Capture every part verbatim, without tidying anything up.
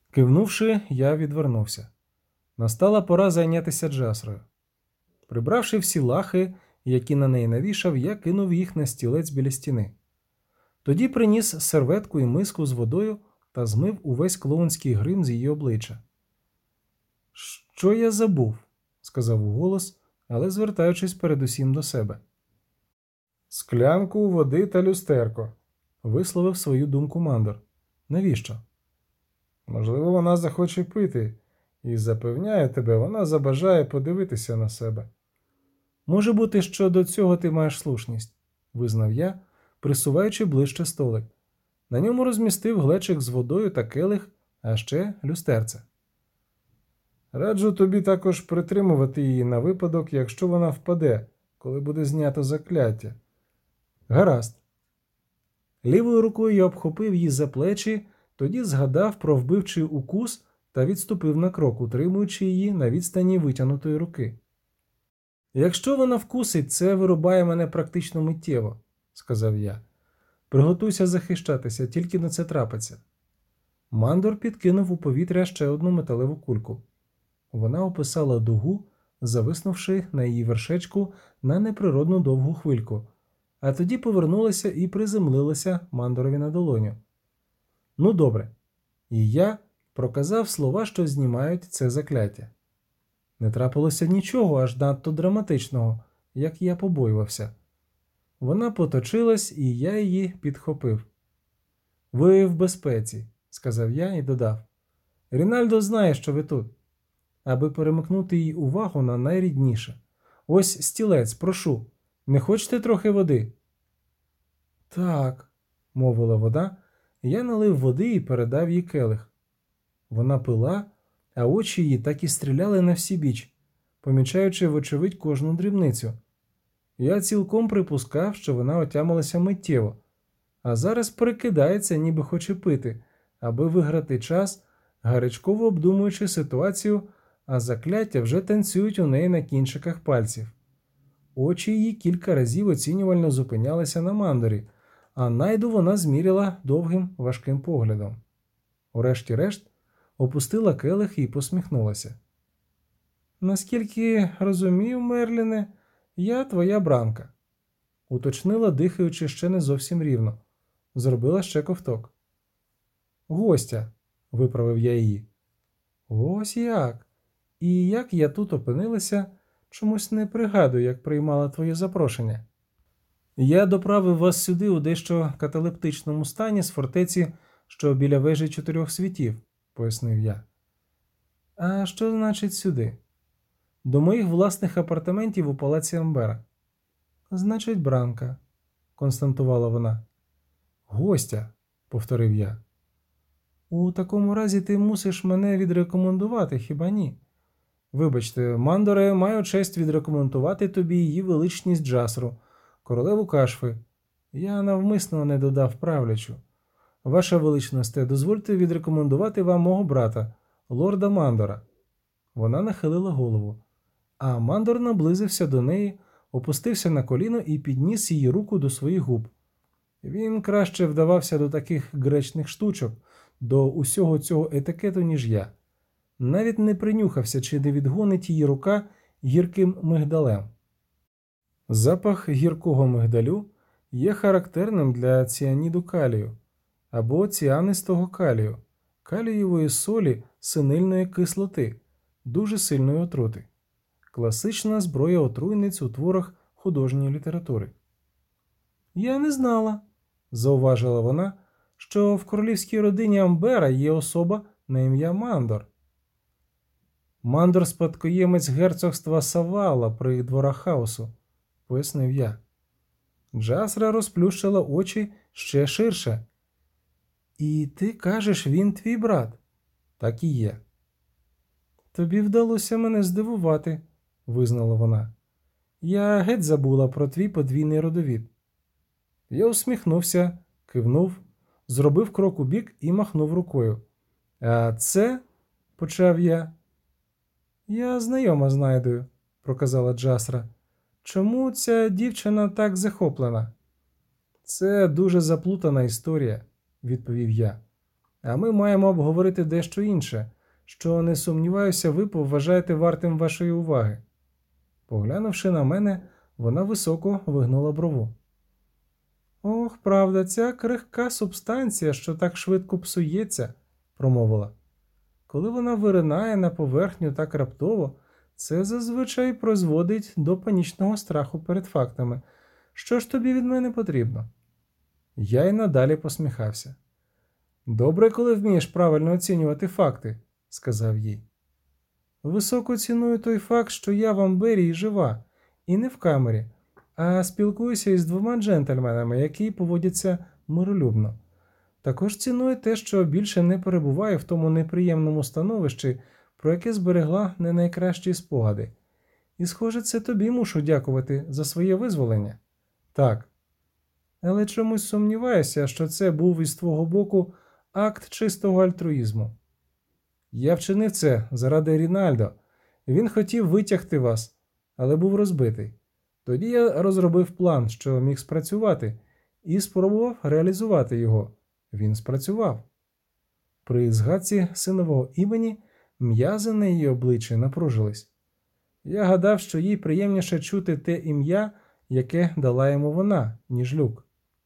Кивнувши, я відвернувся. Настала пора зайнятися Джасрою. Прибравши всі лахи, які на неї навішав, я кинув їх на стілець біля стіни. Тоді приніс серветку і миску з водою та змив увесь клоунський грим з її обличчя. «Що я забув?» – сказав уголос, але звертаючись передусім до себе. «Склянку води та люстерко», – висловив свою думку Мандор. «Навіщо?» «Можливо, вона захоче пити, і запевняє тебе, вона забажає подивитися на себе». «Може бути, що до цього ти маєш слушність», – визнав я, присуваючи ближче столик. На ньому розмістив глечик з водою та келих, а ще люстерце. «Раджу тобі також притримувати її на випадок, якщо вона впаде, коли буде знято закляття». «Гаразд». Лівою рукою я обхопив її за плечі, тоді згадав про вбивчий укус та відступив на крок, утримуючи її на відстані витягнутої руки. «Якщо вона вкусить, це вирубає мене практично миттєво», – сказав я. «Приготуйся захищатися, тільки на це трапиться». Мандор підкинув у повітря ще одну металеву кульку. Вона описала дугу, зависнувши на її вершечку на неприродну довгу хвильку, а тоді повернулася і приземлилася Мандорові на долоню. «Ну добре». І я проказав слова, що знімають це закляття. Не трапилося нічого аж надто драматичного, як я побоювався. Вона поточилась, і я її підхопив. «Ви в безпеці», – сказав я і додав. «Рінальдо знає, що ви тут», аби перемикнути її увагу на найрідніше. «Ось стілець, прошу. Не хочете трохи води?» «Так», – мовила вода. Я налив води і передав їй келих. Вона пила, а очі її так і стріляли на всі біч, помічаючи вочевидь кожну дрібницю. Я цілком припускав, що вона отямилася миттєво, а зараз перекидається, ніби хоче пити, аби виграти час, гарячково обдумуючи ситуацію, а закляття вже танцюють у неї на кінчиках пальців. Очі її кілька разів оцінювально зупинялися на Мандорі, а найду вона зміряла довгим важким поглядом. Урешті-решт опустила келих і посміхнулася. «Наскільки розумію, Мерліне, я твоя бранка», – уточнила, дихаючи ще не зовсім рівно. Зробила ще ковток. «Гостя», – виправив я її. «Ось як? І як я тут опинилася, чомусь не пригадую, як приймала твоє запрошення». «Я доправив вас сюди у дещо каталептичному стані з фортеці, що біля вежі чотирьох світів», – пояснив я. «А що значить сюди?» «До моїх власних апартаментів у палаці Амбера». «Значить, бранка», – констатувала вона. «Гостя», – повторив я. «У такому разі ти мусиш мене відрекомендувати, хіба ні? Вибачте, Мандоре, маю честь відрекомендувати тобі її величність Джасру, королеву Кашфи. Я навмисно не додав правлячу. Ваша величність, дозвольте відрекомендувати вам мого брата, лорда Мандора». Вона нахилила голову, а Мандор наблизився до неї, опустився на коліно і підніс її руку до своїх губ. Він краще вдавався до таких гречних штучок, до усього цього етикету, ніж я. Навіть не принюхався, чи не відгонить її рука гірким мигдалем. Запах гіркого мигдалю є характерним для ціаніду калію або ціанистого калію, калієвої солі синильної кислоти, дуже сильної отрути. Класична зброя отруйниць у творах художньої літератури. «Я не знала», – зауважила вона, – «що в королівській родині Амбера є особа на ім'я Мандор». «Мандор – спадкоємець герцогства Савала при дворах хаосу», – пояснив я. Джасра розплющила очі ще ширше. «І ти кажеш, він твій брат?» «Так і є». «Тобі вдалося мене здивувати», – визнала вона. «Я геть забула про твій подвійний родовід». Я усміхнувся, кивнув, зробив крок убік і махнув рукою. «А це?» – почав я. «Я знайома з Найдою», – проказала Джасра. «Чому ця дівчина так захоплена?» «Це дуже заплутана історія», – відповів я. А ми маємо обговорити дещо інше, що, не сумніваюся, ви поважаєте вартим вашої уваги. Поглянувши на мене, вона високо вигнула брову. Ох, правда, ця крихка субстанція, що так швидко псується, промовила. Коли вона виринає на поверхню так раптово, це зазвичай призводить до панічного страху перед фактами. Що ж тобі від мене потрібно? Я й надалі посміхався. Добре, коли вмієш правильно оцінювати факти, сказав їй. Високо ціную той факт, що я в Амберії жива, і не в камері, а спілкуюся із двома джентльменами, які поводяться миролюбно. Також ціную те, що більше не перебуваю в тому неприємному становищі, про яке зберегла не найкращі спогади. І, схоже, це тобі мушу дякувати за своє визволення. Так. Але чомусь сумніваюся, що це був із твого боку акт чистого альтруїзму. Я вчинив це заради Рінальдо. Він хотів витягти вас, але був розбитий. Тоді я розробив план, що міг спрацювати, і спробував реалізувати його. Він спрацював. При згадці синового імені м'язи на її обличчі напружились. Я гадав, що їй приємніше чути те ім'я, яке дала йому вона, ніж Люк.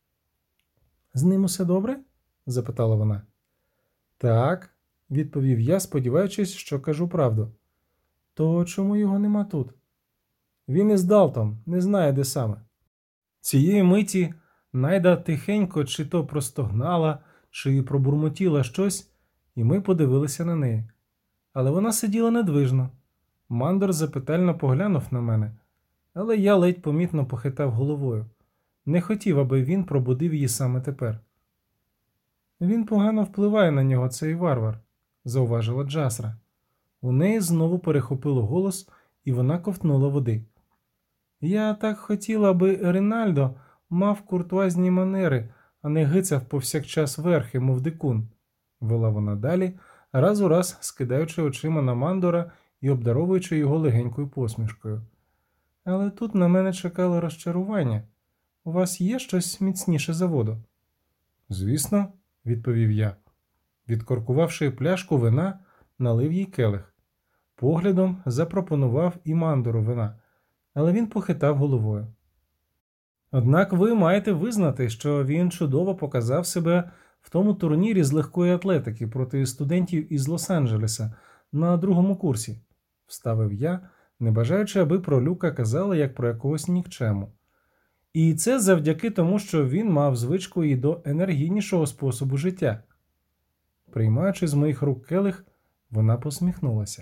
«З ним усе добре?» – запитала вона. «Так», – відповів я, сподіваючись, що кажу правду. «То чому його нема тут?» «Він із Далтом, не знає, де саме». Цієї миті Найда тихенько чи то простогнала, чи пробурмотіла щось, і ми подивилися на неї. Але вона сиділа недвижно. Мандор запитально поглянув на мене, але я ледь помітно похитав головою. Не хотів, аби він пробудив її саме тепер. «Він погано впливає на нього, цей варвар», – зауважила Джасра. У неї знову перехопило голос, і вона ковтнула води. «Я так хотіла, аби Рінальдо мав куртуазні манери, а не гицяв повсякчас верхи, мов дикун», – вела вона далі, раз у раз скидаючи очима на Мандора і обдаровуючи його легенькою посмішкою. «Але тут на мене чекало розчарування. У вас є щось міцніше за воду?» «Звісно», – відповів я. Відкоркувавши пляшку вина, налив їй келих. Поглядом запропонував і Мандору вина, але він похитав головою. «Однак ви маєте визнати, що він чудово показав себе в тому турнірі з легкої атлетики проти студентів із Лос-Анджелеса на другому курсі», – вставив я, не бажаючи, аби про Люка казали як про якогось нікчему. І це завдяки тому, що він мав звичку і до енергійнішого способу життя. Приймаючи з моїх рук келих, вона посміхнулася.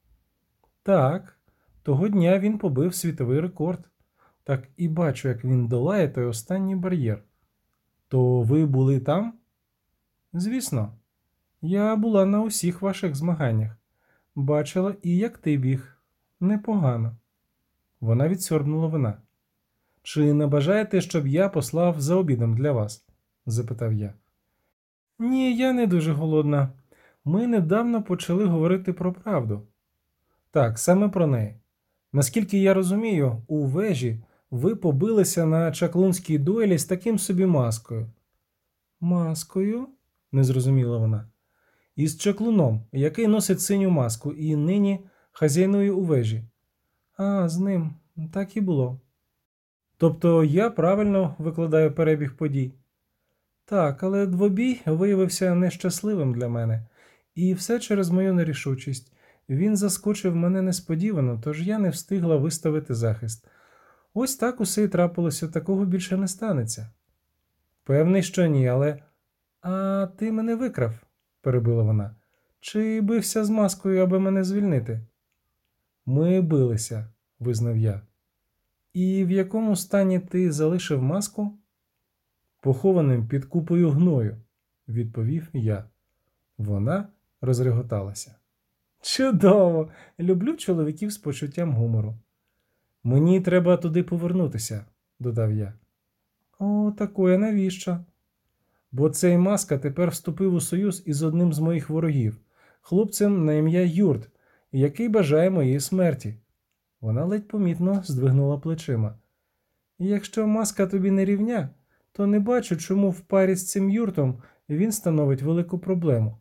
«Так, того дня він побив світовий рекорд. Так і бачу, як він долає той останній бар'єр. То ви були там?» «Звісно. Я була на усіх ваших змаганнях. Бачила і як ти біг. Непогано». Вона відсьорбнула вина. «Чи не бажаєте, щоб я послав за обідом для вас?» – запитав я. «Ні, я не дуже голодна. Ми недавно почали говорити про правду». «Так, саме про неї. Наскільки я розумію, у вежі ви побилися на чаклунській дуелі з таким собі маскою». «Маскою?» – не зрозуміла вона. «Із чаклуном, який носить синю маску і нині хазяйнує у вежі». «А, з ним. Так і було». «Тобто я правильно викладаю перебіг подій?» «Так, але двобій виявився нещасливим для мене. І все через мою нерішучість. Він заскочив мене несподівано, тож я не встигла виставити захист. Ось так усе і трапилося, такого більше не станеться». «Певний, що ні, але…» «А ти мене викрав», – перебила вона. «Чи бився з маскою, аби мене звільнити?» «Ми билися», – визнав я. «І в якому стані ти залишив маску?» «Похованим під купою гною», – відповів я. Вона розреготалася. «Чудово! Люблю чоловіків з почуттям гумору». «Мені треба туди повернутися», – додав я. «О, такое навіщо?» «Бо цей маска тепер вступив у союз із одним з моїх ворогів, хлопцем на ім'я Юрт, який бажає моєї смерті». Вона ледь помітно здвигнула плечима. «Якщо маска тобі не рівня, то не бачу, чому в парі з цим Юртом він становить велику проблему.